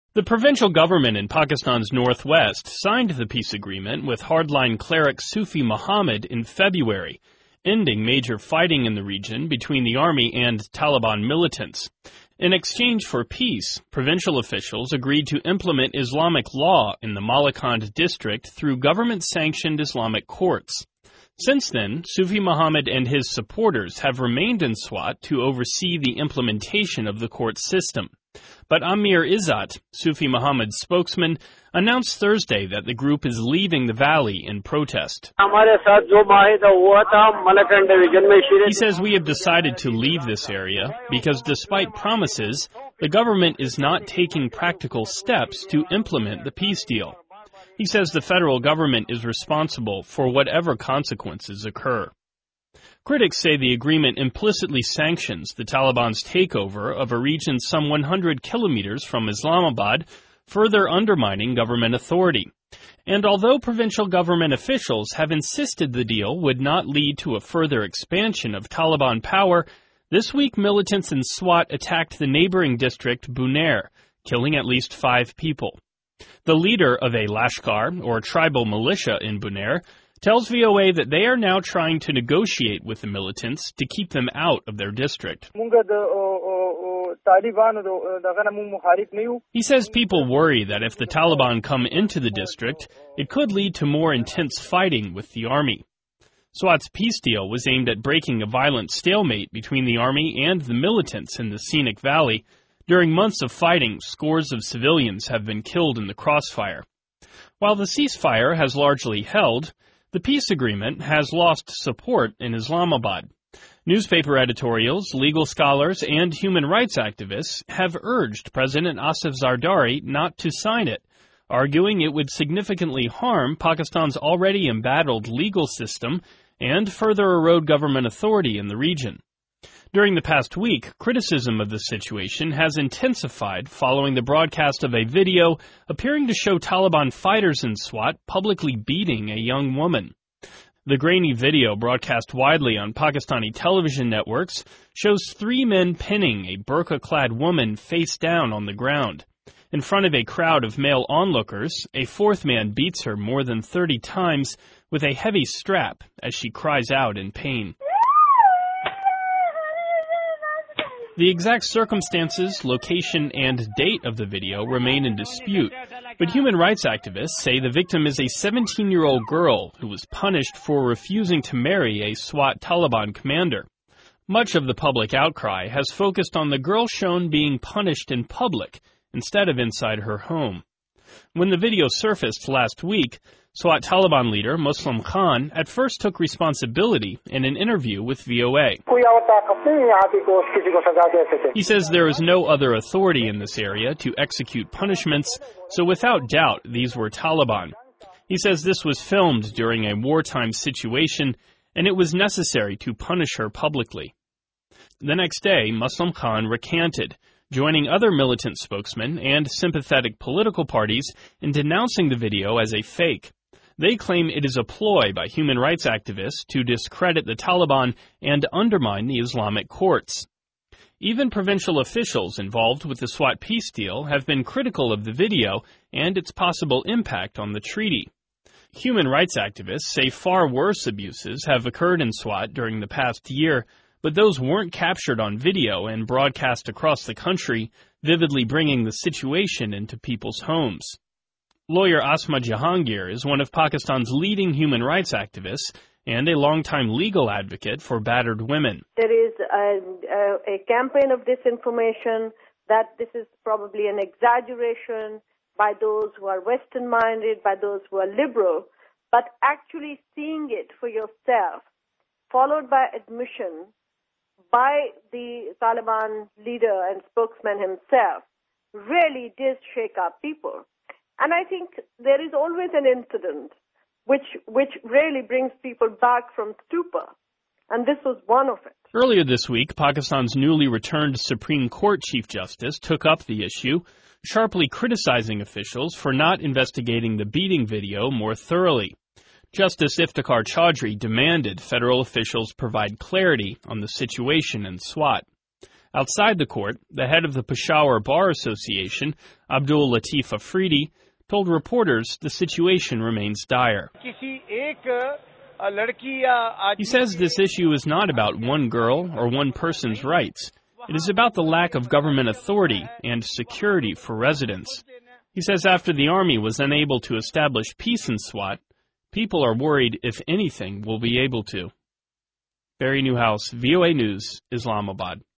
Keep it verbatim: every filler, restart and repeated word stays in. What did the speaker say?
The provincial government in Pakistan's northwest signed the peace agreement with hardline cleric Sufi Muhammad in February, ending major fighting in the region between the army and Taliban militants. In exchange for peace, provincial officials agreed to implement Islamic law in the Malakand district through government-sanctioned Islamic courts. Since then, Sufi Muhammad and his supporters have remained in Swat to oversee the implementation of the court system. But Amir Izzat, Sufi Muhammad's spokesman, announced Thursday that the group is leaving the valley in protest. He says, "We have decided to leave this area because despite promises, the government is not taking practical steps to implement the peace deal." He says the federal government is responsible for whatever consequences occur. Critics say the agreement implicitly sanctions the Taliban's takeover of a region some one hundred kilometers from Islamabad, further undermining government authority. And although provincial government officials have insisted the deal would not lead to a further expansion of Taliban power, this week militants in Swat attacked the neighboring district Buner, killing at least five people. The leader of a Lashkar, or tribal militia in Buner, tells V O A that they are now trying to negotiate with the militants to keep them out of their district. He says people worry that if the Taliban come into the district, it could lead to more intense fighting with the army. Swat's peace deal was aimed at breaking a violent stalemate between the army and the militants in the scenic valley. During months of fighting, scores of civilians have been killed in the crossfire. While the ceasefire has largely held, the peace agreement has lost support in Islamabad. Newspaper editorials, legal scholars, and human rights activists have urged President Asif Zardari not to sign it, arguing it would significantly harm Pakistan's already embattled legal system and further erode government authority in the region. During the past week, criticism of the situation has intensified following the broadcast of a video appearing to show Taliban fighters in Swat publicly beating a young woman. The grainy video, broadcast widely on Pakistani television networks, shows three men pinning a burqa-clad woman face down on the ground. In front of a crowd of male onlookers, a fourth man beats her more than thirty times with a heavy strap as she cries out in pain. The exact circumstances, location, and date of the video remain in dispute, but human rights activists say the victim is a seventeen-year-old girl who was punished for refusing to marry a Swat Taliban commander. Much of the public outcry has focused on the girl shown being punished in public instead of inside her home. When the video surfaced last week, Swat Taliban leader Muslim Khan at first took responsibility in an interview with V O A. He says there is no other authority in this area to execute punishments, so without doubt these were Taliban. He says this was filmed during a wartime situation and it was necessary to punish her publicly. The next day, Muslim Khan recanted, joining other militant spokesmen and sympathetic political parties in denouncing the video as a fake. They claim it is a ploy by human rights activists to discredit the Taliban and undermine the Islamic courts. Even provincial officials involved with the Swat peace deal have been critical of the video and its possible impact on the treaty. Human rights activists say far worse abuses have occurred in Swat during the past year, but those weren't captured on video and broadcast across the country, vividly bringing the situation into people's homes. Lawyer Asma Jahangir is one of Pakistan's leading human rights activists and a longtime legal advocate for battered women. There is a, a, a campaign of disinformation that this is probably an exaggeration by those who are Western-minded, by those who are liberal, but actually seeing it for yourself, followed by admission by the Taliban leader and spokesman himself, really did shake up people. And I think there is always an incident which which really brings people back from stupor, and this was one of it. Earlier this week, Pakistan's newly returned Supreme Court Chief Justice took up the issue, sharply criticizing officials for not investigating the beating video more thoroughly. Justice Iftikhar Chaudhry demanded federal officials provide clarity on the situation in Swat. Outside the court, the head of the Peshawar Bar Association, Abdul Latif Afridi, told reporters the situation remains dire. He says this issue is not about one girl or one person's rights. It is about the lack of government authority and security for residents. He says after the army was unable to establish peace in Swat, people are worried if anything will be able to. Barry Newhouse, V O A News, Islamabad.